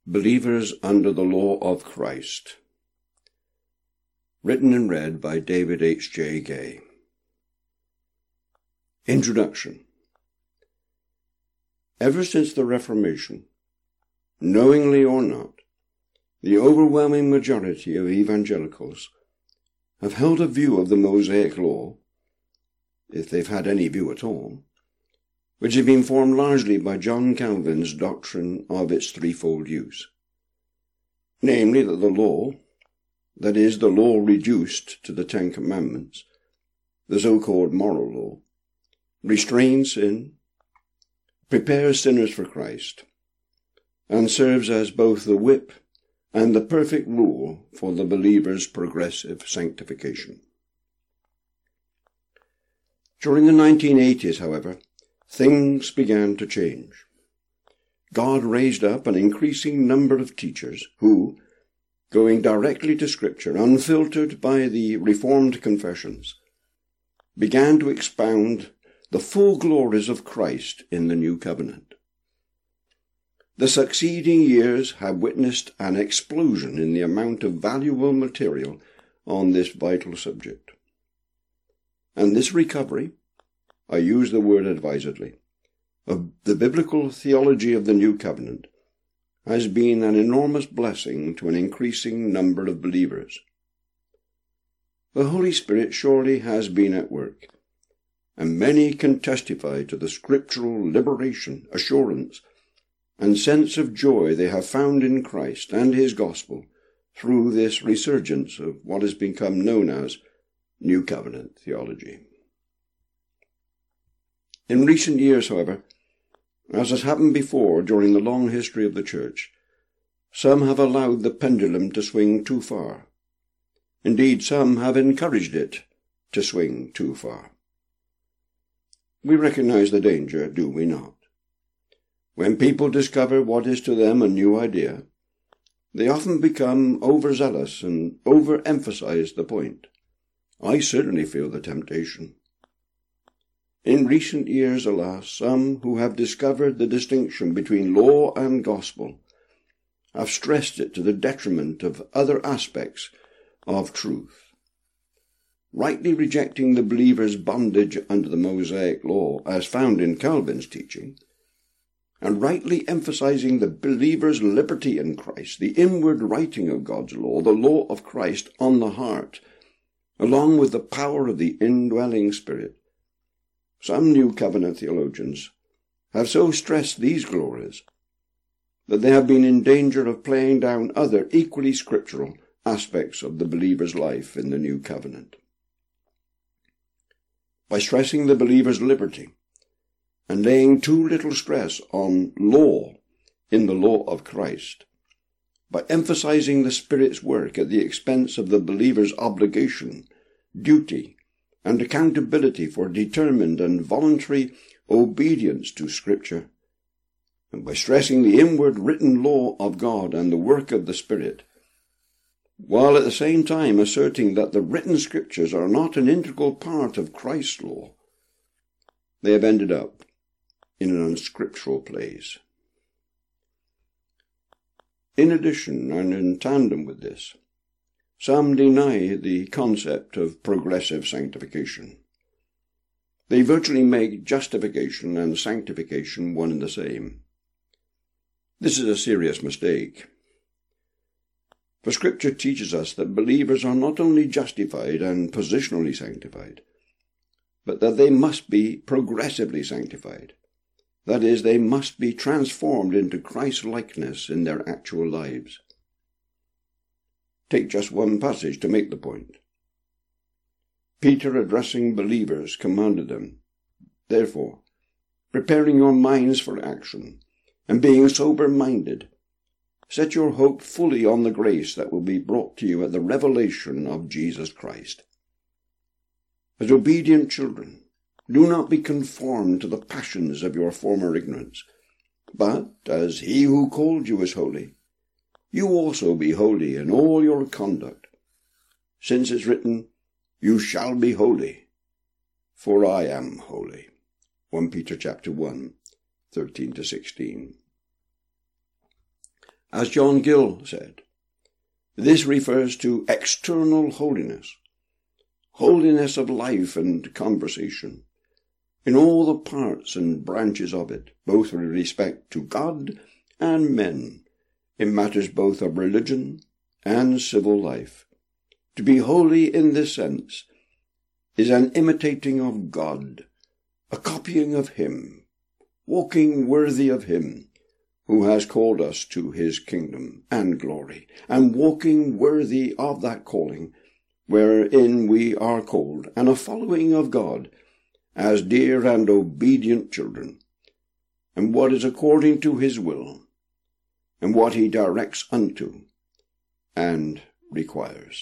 Believers under the Law of Christ. Written and read by David H. J. Gay. Introduction. Ever since the Reformation, knowingly or not, the overwhelming majority of evangelicals have held a view of the Mosaic Law, if they've had any view at all, which had been formed largely by John Calvin's doctrine of its threefold use. Namely, that the law, that is, the law reduced to the Ten Commandments, the so-called moral law, restrains sin, prepares sinners for Christ, and serves as both the whip and the perfect rule for the believer's progressive sanctification. During the 1980s, however, things began to change. God raised up an increasing number of teachers who, going directly to Scripture, unfiltered by the Reformed confessions, began to expound the full glories of Christ in the New Covenant. The succeeding years have witnessed an explosion in the amount of valuable material on this vital subject. And this recovery, I use the word advisedly, of the biblical theology of the New Covenant has been an enormous blessing to an increasing number of believers. The Holy Spirit surely has been at work, and many can testify to the scriptural liberation, assurance, and sense of joy they have found in Christ and his gospel through this resurgence of what has become known as New Covenant theology. In recent years, however, as has happened before during the long history of the Church, some have allowed the pendulum to swing too far. Indeed, some have encouraged it to swing too far. We recognize the danger, do we not? When people discover what is to them a new idea, they often become overzealous and overemphasize the point. I certainly feel the temptation. In recent years, alas, some who have discovered the distinction between law and gospel have stressed it to the detriment of other aspects of truth. Rightly rejecting the believer's bondage under the Mosaic law as found in Calvin's teaching, and rightly emphasizing the believer's liberty in Christ, the inward writing of God's law, the law of Christ on the heart, along with the power of the indwelling Spirit, some New Covenant theologians have so stressed these glories that they have been in danger of playing down other equally scriptural aspects of the believer's life in the New Covenant. By stressing the believer's liberty and laying too little stress on law in the law of Christ, by emphasizing the Spirit's work at the expense of the believer's obligation, duty, and accountability for determined and voluntary obedience to Scripture, and by stressing the inward written law of God and the work of the Spirit, while at the same time asserting that the written Scriptures are not an integral part of Christ's law, they have ended up in an unscriptural place. In addition, and in tandem with this, some deny the concept of progressive sanctification. They virtually make justification and sanctification one and the same. This is a serious mistake. For Scripture teaches us that believers are not only justified and positionally sanctified, but that they must be progressively sanctified. That is, they must be transformed into Christ-likeness in their actual lives. Take just one passage to make the point. Peter, addressing believers, commanded them, "Therefore, preparing your minds for action, and being sober-minded, set your hope fully on the grace that will be brought to you at the revelation of Jesus Christ. As obedient children, do not be conformed to the passions of your former ignorance, but, as he who called you is holy, you also be holy in all your conduct, since it's written, 'You shall be holy, for I am holy.'" 1 Peter chapter 1, 13-16. as John Gill said, this refers to external holiness, holiness of life and conversation, in all the parts and branches of it, both with respect to God and men, in matters both of religion and civil life. To be holy in this sense is an imitating of God, a copying of him, walking worthy of him who has called us to his kingdom and glory, and walking worthy of that calling wherein we are called, and a following of God as dear and obedient children, and what is according to his will, and what he directs unto, and requires.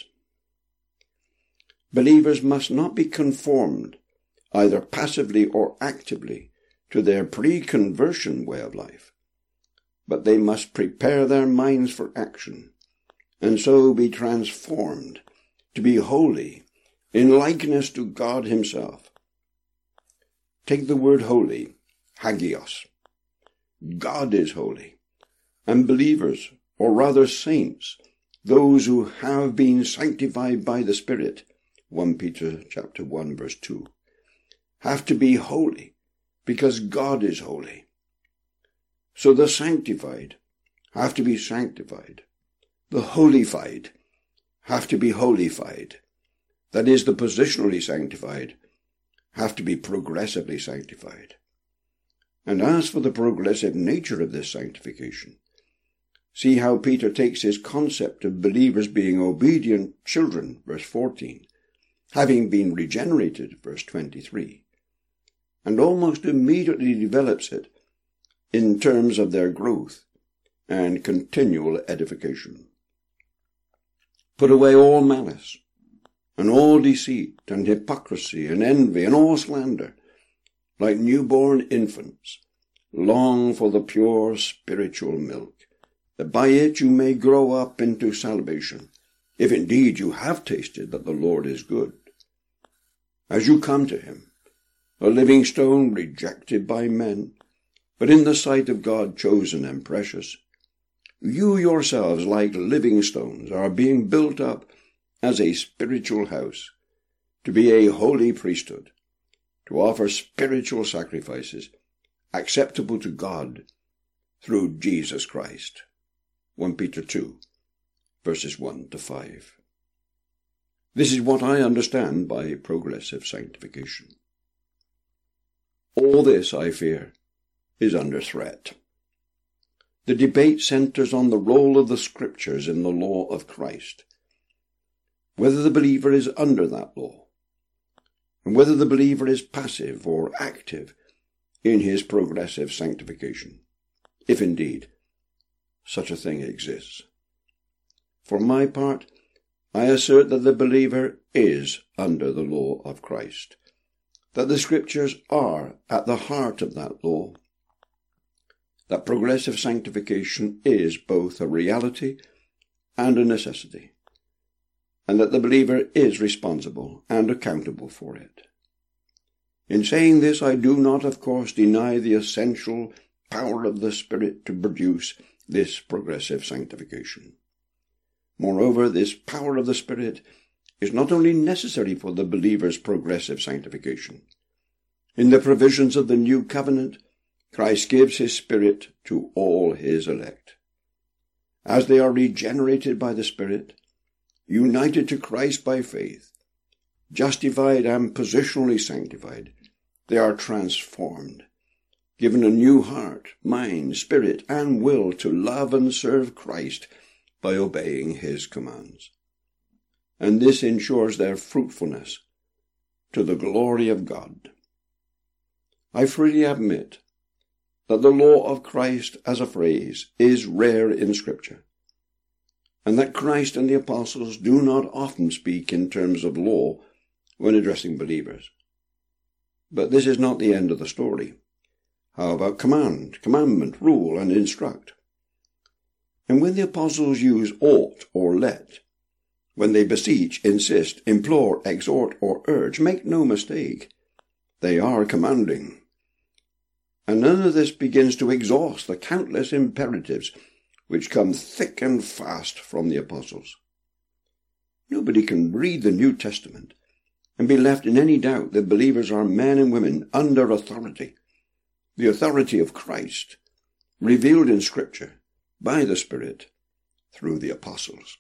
Believers must not be conformed, either passively or actively, to their pre-conversion way of life, but they must prepare their minds for action, and so be transformed to be holy in likeness to God himself. Take the word holy, hagios. God is holy, and believers, or rather saints, those who have been sanctified by the Spirit, 1 Peter chapter 1 verse 2, have to be holy because God is holy. So the sanctified have to be sanctified. The holified have to be holified. That is, the positionally sanctified have to be progressively sanctified. And as for the progressive nature of this sanctification, see how Peter takes his concept of believers being obedient children, verse 14, having been regenerated, verse 23, and almost immediately develops it in terms of their growth and continual edification. Put away all malice, and all deceit, and hypocrisy, and envy, and all slander. Like newborn infants, long for the pure spiritual milk, that by it you may grow up into salvation, if indeed you have tasted that the Lord is good. As you come to him, a living stone rejected by men, but in the sight of God chosen and precious, you yourselves, like living stones, are being built up as a spiritual house, to be a holy priesthood, to offer spiritual sacrifices acceptable to God through Jesus Christ. 1 Peter 2, verses 1 to 5. This is what I understand by progressive sanctification. All this, I fear, is under threat. The debate centers on the role of the Scriptures in the law of Christ, whether the believer is under that law, and whether the believer is passive or active in his progressive sanctification, if indeed such a thing exists. For my part, I assert that the believer is under the law of Christ, that the Scriptures are at the heart of that law, that progressive sanctification is both a reality and a necessity, and that the believer is responsible and accountable for it. In saying this, I do not, of course, deny the essential power of the Spirit to produce this progressive sanctification. Moreover, this power of the Spirit is not only necessary for the believer's progressive sanctification. In the provisions of the New Covenant, Christ gives his Spirit to all his elect. As they are regenerated by the Spirit, united to Christ by faith, justified and positionally sanctified, they are transformed, given a new heart, mind, spirit, and will to love and serve Christ by obeying his commands. And this ensures their fruitfulness to the glory of God. I freely admit that the law of Christ as a phrase is rare in Scripture, and that Christ and the apostles do not often speak in terms of law when addressing believers. But this is not the end of the story. How about commandment, rule, and instruct? And when the apostles use ought or let, when they beseech, insist, implore, exhort, or urge, make no mistake, they are commanding. And none of this begins to exhaust the countless imperatives which come thick and fast from the apostles. Nobody can read the New Testament and be left in any doubt that believers are men and women under authority, the authority of Christ, revealed in Scripture by the Spirit through the apostles.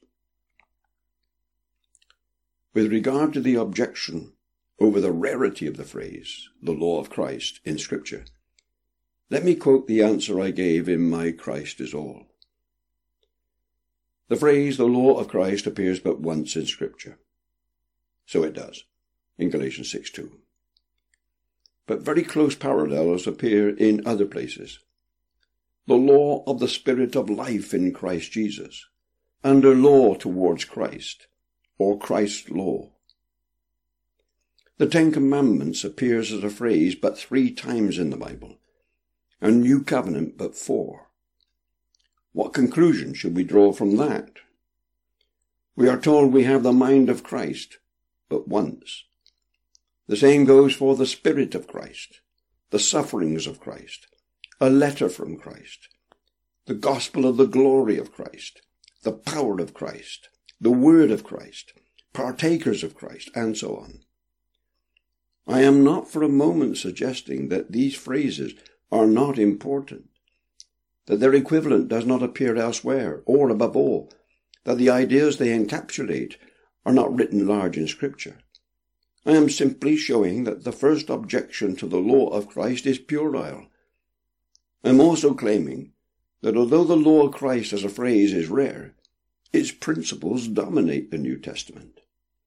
With regard to the objection over the rarity of the phrase, the law of Christ, in Scripture, let me quote the answer I gave in my Christ is All. The phrase, the law of Christ, appears but once in Scripture. So it does, in Galatians 6:2. But very close parallels appear in other places. The law of the Spirit of life in Christ Jesus, under law towards Christ, or Christ's law. The Ten Commandments appears as a phrase but 3 times in the Bible, and New Covenant but 4. What conclusion should we draw from that? We are told we have the mind of Christ but once. The same goes for the Spirit of Christ, the sufferings of Christ, a letter from Christ, the gospel of the glory of Christ, the power of Christ, the word of Christ, partakers of Christ, and so on. I am not for a moment suggesting that these phrases are not important, that their equivalent does not appear elsewhere, or, above all, that the ideas they encapsulate are not written large in Scripture. I am simply showing that the first objection to the law of Christ is puerile. I am also claiming that although the law of Christ as a phrase is rare, its principles dominate the New Testament.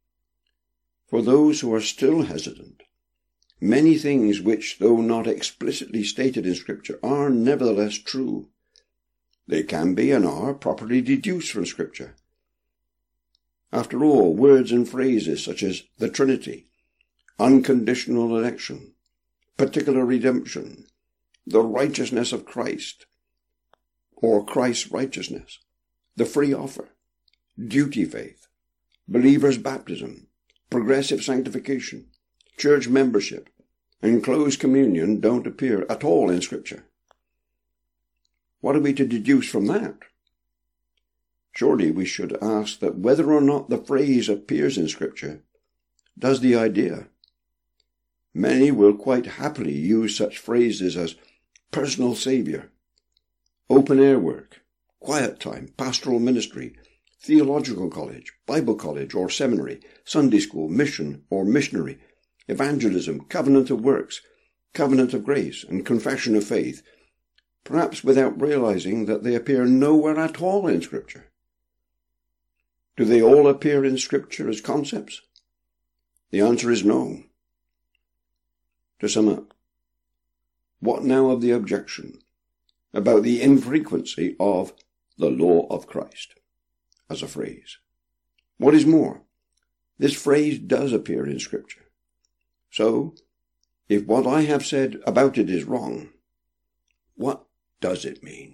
For those who are still hesitant, many things which, though not explicitly stated in Scripture, are nevertheless true. They can be and are properly deduced from Scripture. After all, words and phrases such as the Trinity, unconditional election, particular redemption, the righteousness of Christ, or Christ's righteousness, the free offer, duty faith, believer's baptism, progressive sanctification, church membership, and closed communion don't appear at all in Scripture. What are we to deduce from that? Surely we should ask that whether or not the phrase appears in Scripture, does the idea? Many will quite happily use such phrases as personal Saviour, open-air work, quiet time, pastoral ministry, theological college, Bible college or seminary, Sunday school, mission or missionary, evangelism, covenant of works, covenant of grace, and confession of faith, perhaps without realizing that they appear nowhere at all in Scripture. Do they all appear in Scripture as concepts? The answer is no. To sum up, what now of the objection about the infrequency of the law of Christ as a phrase? What is more, this phrase does appear in Scripture. So, if what I have said about it is wrong, what does it mean?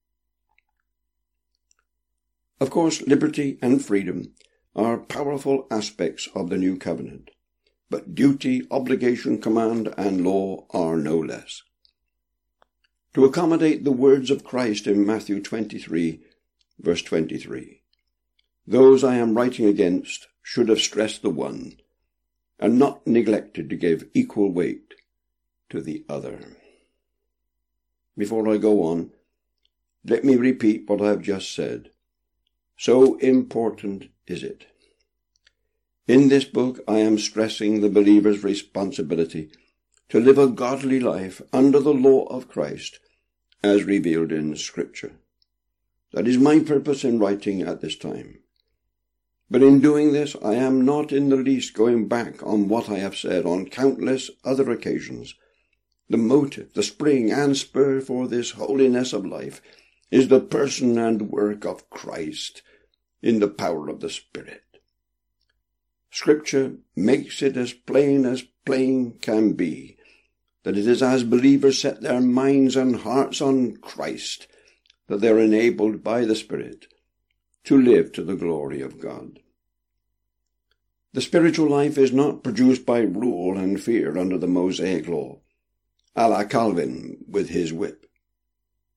Of course, liberty and freedom are powerful aspects of the new covenant, but duty, obligation, command, and law are no less. To accommodate the words of Christ in Matthew 23, verse 23, those I am writing against should have stressed the one, and not neglected to give equal weight to the other. Before I go on, let me repeat what I have just said. So important is it. In this book I am stressing the believer's responsibility to live a godly life under the law of Christ as revealed in Scripture. That is my purpose in writing at this time. But in doing this, I am not in the least going back on what I have said on countless other occasions. The motive, the spring and spur for this holiness of life is the person and work of Christ in the power of the Spirit. Scripture makes it as plain can be, that it is as believers set their minds and hearts on Christ that they are enabled by the Spirit to live to the glory of God. The spiritual life is not produced by rule and fear under the Mosaic law, a la Calvin with his whip.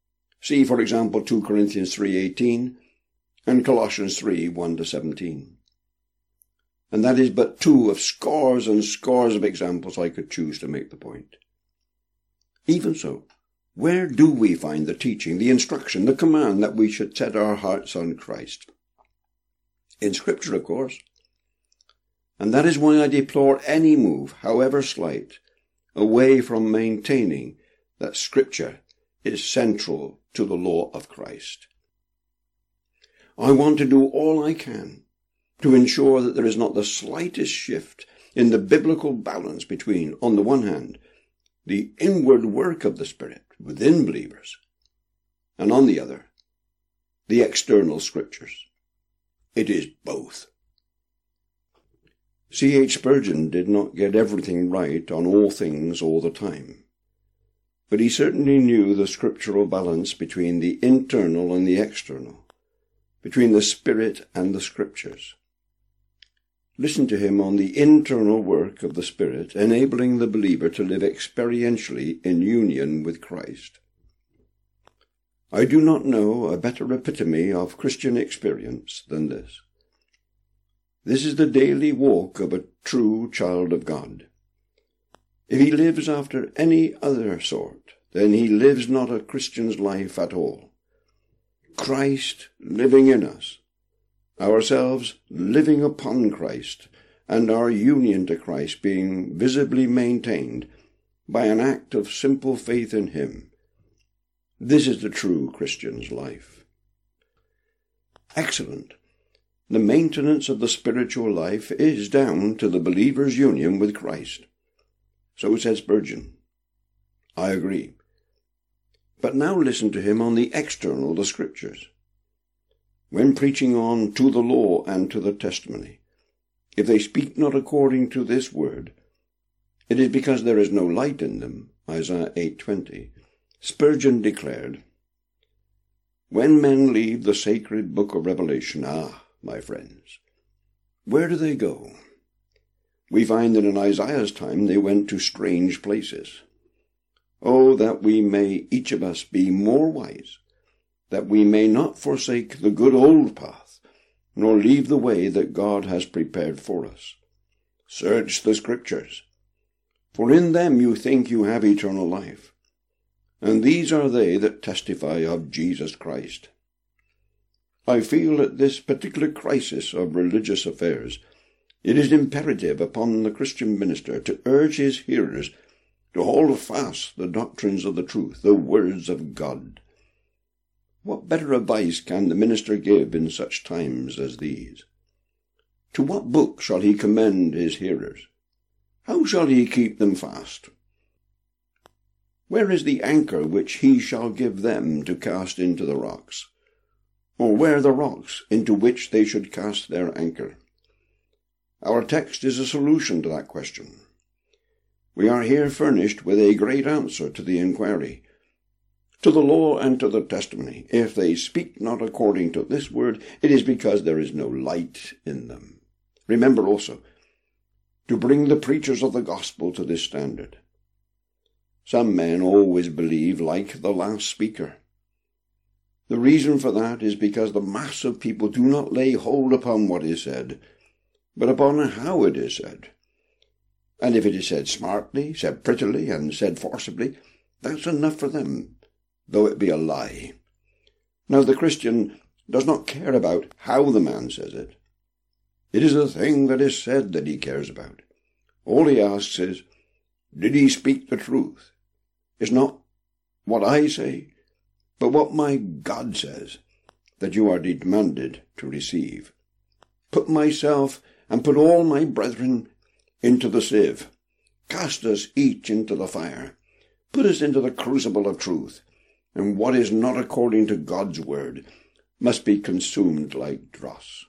See, for example, 2 Corinthians 3:18 and Colossians 3:1-17. And that is but two of scores and scores of examples I could choose to make the point. Even so, where do we find the teaching, the instruction, the command that we should set our hearts on Christ? In Scripture, of course. And that is why I deplore any move, however slight, away from maintaining that Scripture is central to the law of Christ. I want to do all I can to ensure that there is not the slightest shift in the biblical balance between, on the one hand, the inward work of the Spirit within believers, and on the other, the external Scriptures. It is both. C.H. Spurgeon did not get everything right on all things all the time, but he certainly knew the scriptural balance between the internal and the external, between the Spirit and the Scriptures. Listen to him on the internal work of the Spirit, enabling the believer to live experientially in union with Christ. I do not know a better epitome of Christian experience than this. This is the daily walk of a true child of God. If he lives after any other sort, then he lives not a Christian's life at all. Christ living in us, ourselves living upon Christ, and our union to Christ being visibly maintained by an act of simple faith in him. This is the true Christian's life. Excellent. The maintenance of the spiritual life is down to the believer's union with Christ. So says Spurgeon. I agree. But now listen to him on the external, the Scriptures. When preaching on to the law and to the testimony, if they speak not according to this word, it is because there is no light in them. Isaiah 8:20. Spurgeon declared, when men leave the sacred book of Revelation, my friends, where do they go? We find that in Isaiah's time they went to strange places. Oh, that we may each of us be more wise, that we may not forsake the good old path, nor leave the way that God has prepared for us. Search the Scriptures, for in them you think you have eternal life, and these are they that testify of Jesus Christ. I feel at this particular crisis of religious affairs, it is imperative upon the Christian minister to urge his hearers to hold fast the doctrines of the truth, the words of God. What better advice can the minister give in such times as these? To what book shall he commend his hearers? How shall he keep them fast? Where is the anchor which he shall give them to cast into the rocks? Or where the rocks into which they should cast their anchor? Our text is a solution to that question. We are here furnished with a great answer to the inquiry. To the law and to the testimony, if they speak not according to this word, it is because there is no light in them. Remember also, to bring the preachers of the gospel to this standard. Some men always believe like the last speaker. The reason for that is because the mass of people do not lay hold upon what is said, but upon how it is said. And if it is said smartly, said prettily, and said forcibly, that's enough for them, though it be a lie. Now the Christian does not care about how the man says it. It is the thing that is said that he cares about. All he asks is, did he speak the truth? It's not what I say, but what my God says, that you are demanded to receive. Put myself and put all my brethren into the sieve. Cast us each into the fire. Put us into the crucible of truth, and what is not according to God's word must be consumed like dross.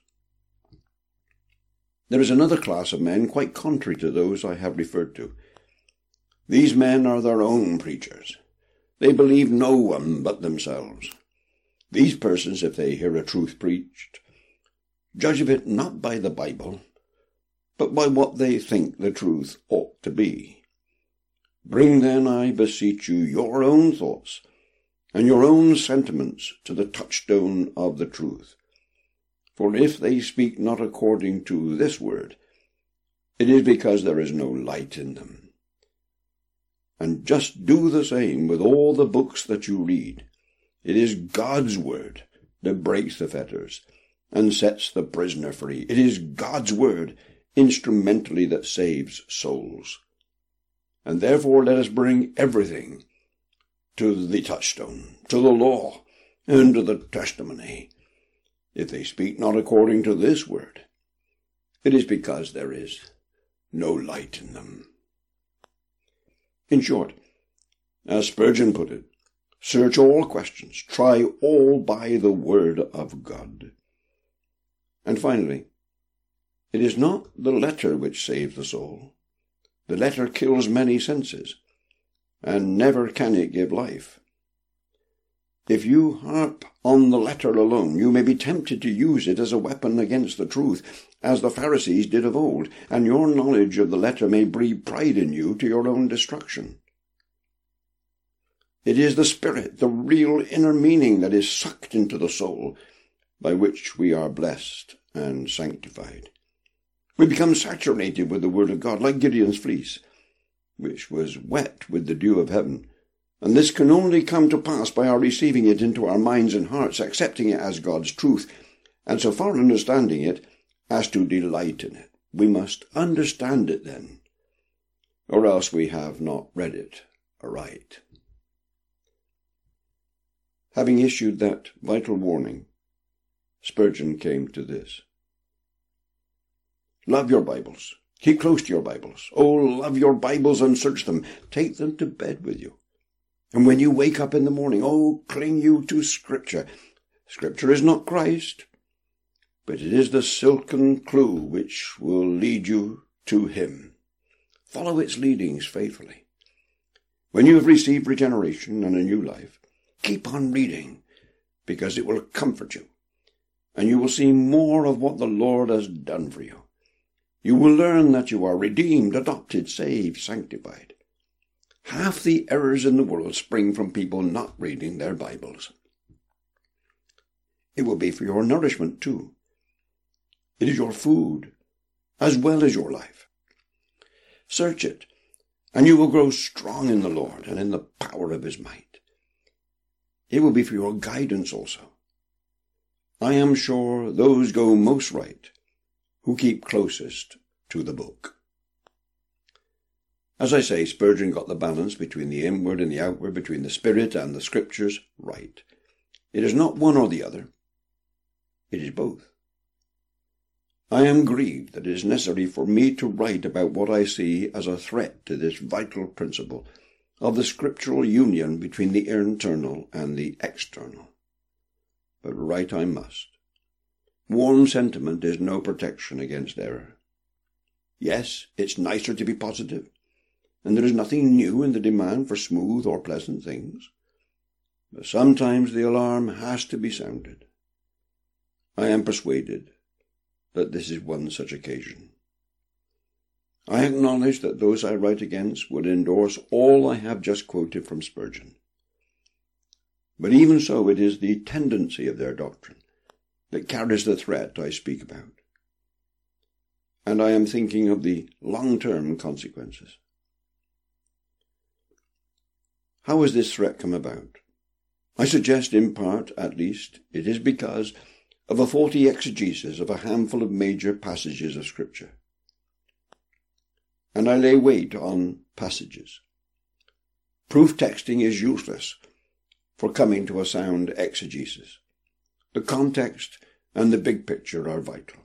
There is another class of men quite contrary to those I have referred to. These men are their own preachers. They believe no one but themselves. These persons, if they hear a truth preached, judge of it not by the Bible, but by what they think the truth ought to be. Bring then, I beseech you, your own thoughts, and your own sentiments to the touchstone of the truth. For if they speak not according to this word, it is because there is no light in them. And just do the same with all the books that you read. It is God's word that breaks the fetters and sets the prisoner free. It is God's word instrumentally that saves souls. And therefore let us bring everything to the touchstone, to the law, and to the testimony. If they speak not according to this word, it is because there is no light in them. In short, as Spurgeon put it, search all questions, try all by the word of God. And finally, it is not the letter which saves the soul. The letter kills many senses, and never can it give life. If you harp on the letter alone, you may be tempted to use it as a weapon against the truth, as the Pharisees did of old, and your knowledge of the letter may breed pride in you to your own destruction. It is the Spirit, the real inner meaning that is sucked into the soul, by which we are blessed and sanctified. We become saturated with the Word of God, like Gideon's fleece, which was wet with the dew of heaven. And this can only come to pass by our receiving it into our minds and hearts, accepting it as God's truth, and so far understanding it as to delight in it. We must understand it then, or else we have not read it aright. Having issued that vital warning, Spurgeon came to this. Love your Bibles. Keep close to your Bibles. Oh, love your Bibles and search them. Take them to bed with you. And when you wake up in the morning, oh, cling you to Scripture. Scripture is not Christ, but it is the silken clue which will lead you to Him. Follow its leadings faithfully. When you have received regeneration and a new life, keep on reading, because it will comfort you, and you will see more of what the Lord has done for you. You will learn that you are redeemed, adopted, saved, sanctified. Half the errors in the world spring from people not reading their Bibles. It will be for your nourishment too. It is your food, as well as your life. Search it, and you will grow strong in the Lord and in the power of His might. It will be for your guidance also. I am sure those go most right who keep closest to the book. As I say, Spurgeon got the balance between the inward and the outward, between the Spirit and the Scriptures, right. It is not one or the other. It is both. I am grieved that it is necessary for me to write about what I see as a threat to this vital principle of the scriptural union between the internal and the external. But write I must. Warm sentiment is no protection against error. Yes, it's nicer to be positive, and there is nothing new in the demand for smooth or pleasant things. But sometimes the alarm has to be sounded. I am persuaded that this is one such occasion. I acknowledge that those I write against would endorse all I have just quoted from Spurgeon. But even so, it is the tendency of their doctrine that carries the threat I speak about. And I am thinking of the long-term consequences. How has this threat come about? I suggest, in part at least, it is because of a faulty exegesis of a handful of major passages of Scripture. And I lay weight on passages. Proof texting is useless for coming to a sound exegesis. The context and the big picture are vital.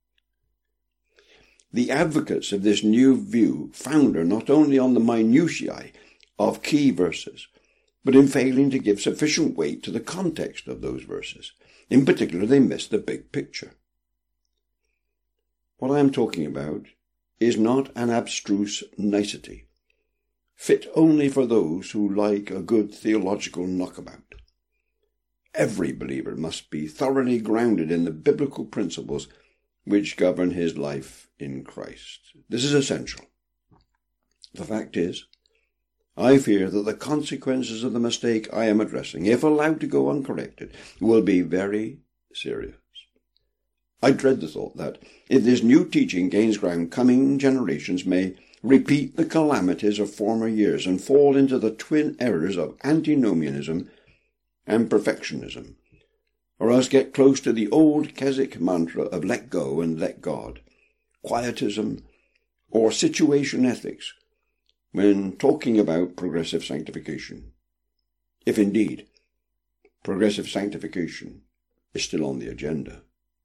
The advocates of this new view founder not only on the minutiae of key verses, but in failing to give sufficient weight to the context of those verses. In particular, they miss the big picture. What I am talking about is not an abstruse nicety, fit only for those who like a good theological knockabout. Every believer must be thoroughly grounded in the biblical principles which govern his life in Christ. This is essential. The fact is, I fear that the consequences of the mistake I am addressing, if allowed to go uncorrected, will be very serious. I dread the thought that, if this new teaching gains ground, coming generations may repeat the calamities of former years and fall into the twin errors of antinomianism and perfectionism, or else get close to the old Keswick mantra of let go and let God, quietism, or situation ethics when talking about progressive sanctification, if indeed progressive sanctification is still on the agenda.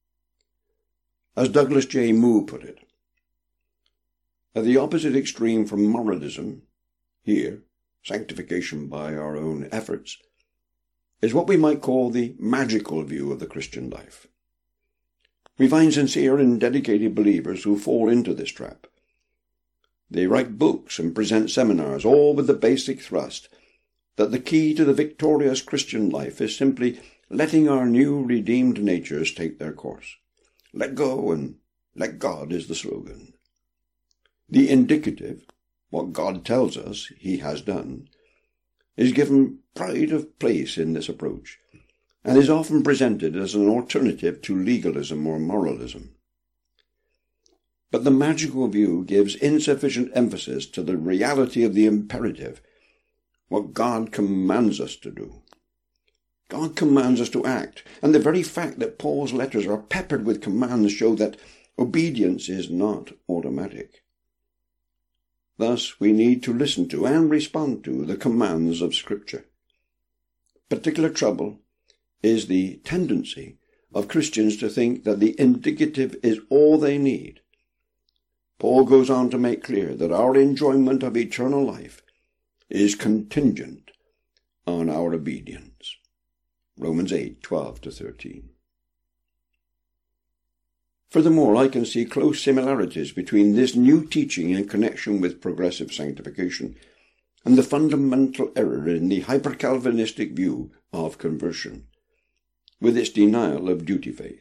As Douglas J. Moo put it, at the opposite extreme from moralism, here, sanctification by our own efforts, is what we might call the magical view of the Christian life. We find sincere and dedicated believers who fall into this trap. They write books and present seminars, all with the basic thrust that the key to the victorious Christian life is simply letting our new redeemed natures take their course. Let go and let God is the slogan. The indicative, what God tells us he has done, is given pride of place in this approach, and is often presented as an alternative to legalism or moralism. But the magical view gives insufficient emphasis to the reality of the imperative, what God commands us to do. God commands us to act, and the very fact that Paul's letters are peppered with commands show that obedience is not automatic. Thus, we need to listen to and respond to the commands of Scripture. Particular trouble is the tendency of Christians to think that the indicative is all they need. Paul goes on to make clear that our enjoyment of eternal life is contingent on our obedience. Romans 8:12-13. Furthermore, I can see close similarities between this new teaching in connection with progressive sanctification and the fundamental error in the hyper-Calvinistic view of conversion, with its denial of duty faith.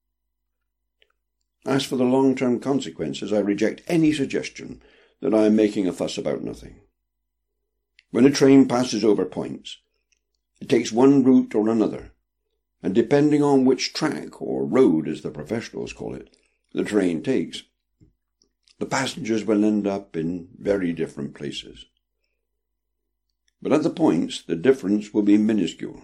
As for the long-term consequences, I reject any suggestion that I am making a fuss about nothing. When a train passes over points, it takes one route or another, and depending on which track, or road as the professionals call it, the train takes, the passengers will end up in very different places. But at the points, the difference will be minuscule.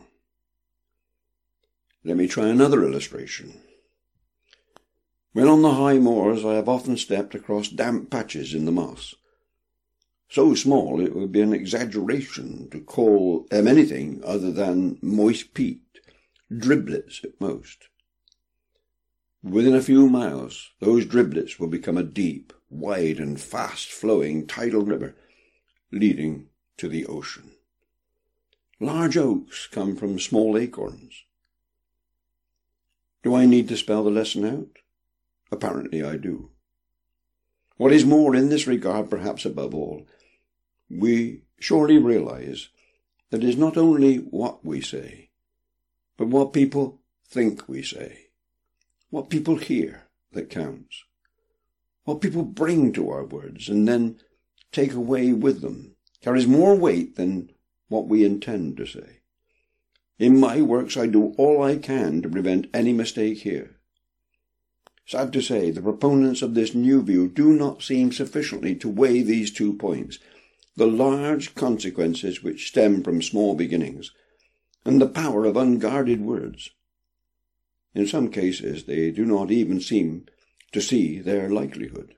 Let me try another illustration. When on the high moors, I have often stepped across damp patches in the moss. So small it would be an exaggeration to call them anything other than moist peat, driblets at most. Within a few miles, those driblets will become a deep, wide and fast-flowing tidal river leading to the ocean. Large oaks come from small acorns. Do I need to spell the lesson out? Apparently I do. What is more, in this regard, perhaps above all, we surely realize that it is not only what we say, but what people think we say, what people hear that counts, what people bring to our words and then take away with them carries more weight than what we intend to say. In my works I do all I can to prevent any mistake here. Sad to say, the proponents of this new view do not seem sufficiently to weigh these 2 points, the large consequences which stem from small beginnings, and the power of unguarded words. In some cases, they do not even seem to see their likelihood.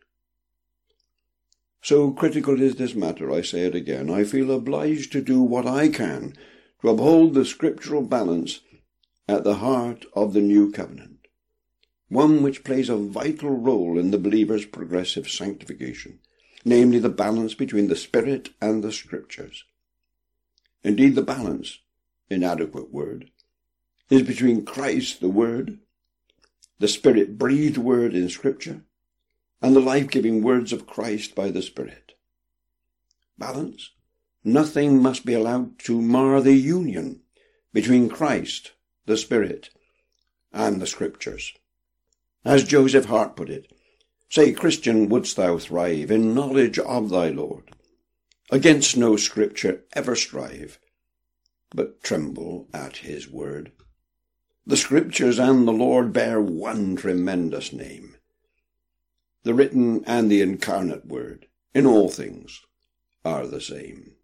So critical is this matter, I say it again, I feel obliged to do what I can to uphold the scriptural balance at the heart of the new covenant, one which plays a vital role in the believer's progressive sanctification, namely the balance between the Spirit and the Scriptures. Indeed, the balance, inadequate word, is between Christ the Word, the Spirit-breathed Word in Scripture, and the life-giving words of Christ by the Spirit. Balance? Nothing must be allowed to mar the union between Christ, the Spirit, and the Scriptures. As Joseph Hart put it, say, Christian, wouldst thou thrive in knowledge of thy Lord, Against no scripture ever strive, but tremble at his word. The scriptures and the Lord bear one tremendous name. The written and the incarnate word, in all things, are the same.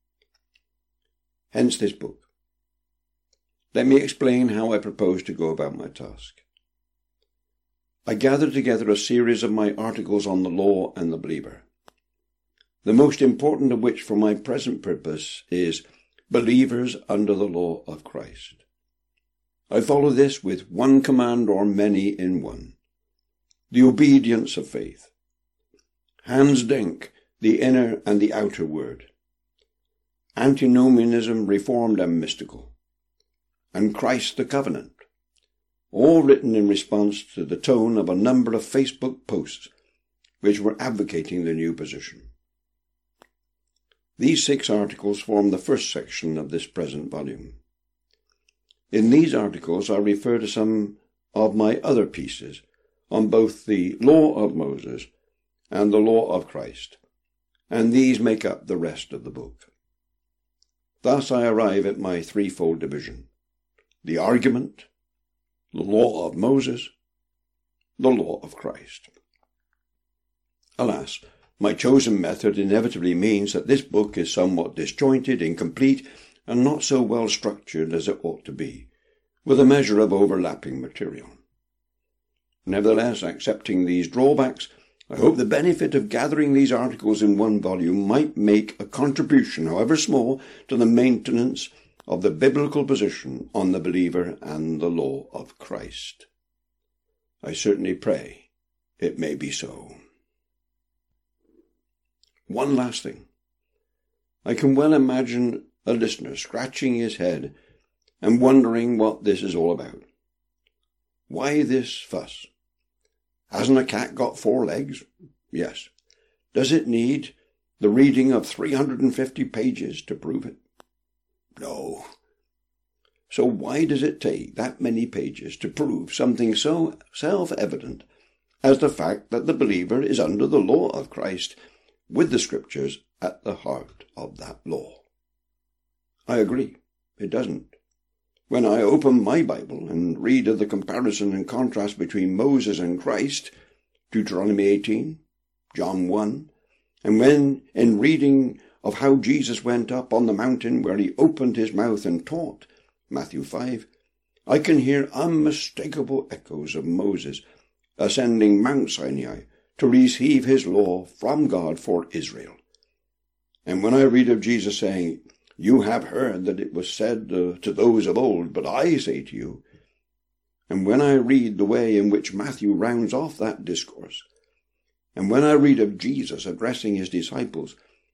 Hence this book. Let me explain how I propose to go about my task. I gathered together a series of my articles on the law and the believer, the most important of which for my present purpose is believers under the law of Christ. I follow this with one command or many in one, the obedience of faith. Hans Denk, the inner and the outer word. Antinomianism, reformed and mystical. And Christ the covenant. All written in response to the tone of a number of Facebook posts which were advocating the new position. These 6 articles form the first section of this present volume. In these articles I refer to some of my other pieces on both the law of Moses and the law of Christ, and these make up the rest of the book. Thus I arrive at my threefold division: the argument, the law of Moses, the law of Christ. Alas, my chosen method inevitably means that this book is somewhat disjointed, incomplete, and not so well structured as it ought to be, with a measure of overlapping material. Nevertheless, accepting these drawbacks, I hope the benefit of gathering these articles in one volume might make a contribution, however small, to the maintenance of the biblical position on the believer and the law of Christ. I certainly pray it may be so. One last thing. I can well imagine a listener scratching his head and wondering what this is all about. Why this fuss? Hasn't a cat got 4 legs? Yes. Does it need the reading of 350 pages to prove it? No. So why does it take that many pages to prove something so self-evident as the fact that the believer is under the law of Christ, with the scriptures at the heart of that law? I agree, it doesn't. When I open my Bible and read of the comparison and contrast between Moses and Christ, Deuteronomy 18, John 1, and when in reading of how Jesus went up on the mountain where he opened his mouth and taught, Matthew 5, I can hear unmistakable echoes of Moses ascending Mount Sinai to receive his law from God for Israel. And when I read of Jesus saying, "You have heard that it was said to those of old, but I say to you," and when I read the way in which Matthew rounds off that discourse, and when I read of Jesus addressing his disciples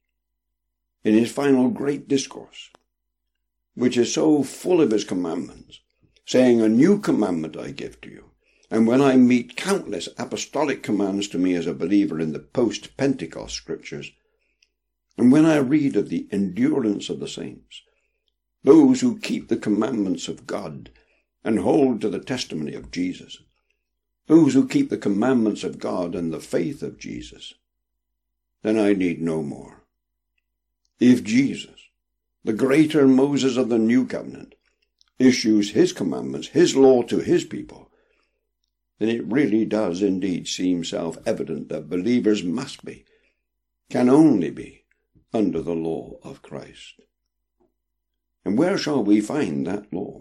in his final great discourse, which is so full of his commandments, saying, "A new commandment I give to you," and when I meet countless apostolic commands to me as a believer in the post-Pentecost scriptures, and when I read of the endurance of the saints, those who keep the commandments of God and hold to the testimony of Jesus, those who keep the commandments of God and the faith of Jesus, then I need no more. If Jesus, the greater Moses of the new covenant, issues his commandments, his law to his people, then it really does indeed seem self-evident that believers must be, can only be, under the law of Christ. And where shall we find that law?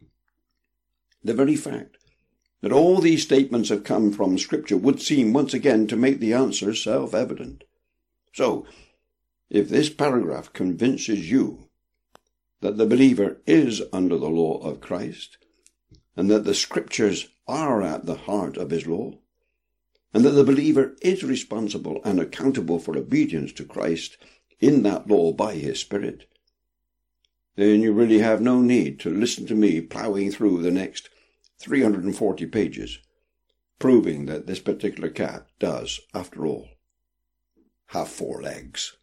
The very fact that all these statements have come from Scripture would seem once again to make the answer self-evident. So, if this paragraph convinces you that the believer is under the law of Christ, and that the Scriptures are at the heart of his law, and that the believer is responsible and accountable for obedience to Christ in that law by his Spirit, then you really have no need to listen to me ploughing through the next 340 pages, proving that this particular cat does, after all, have 4 legs.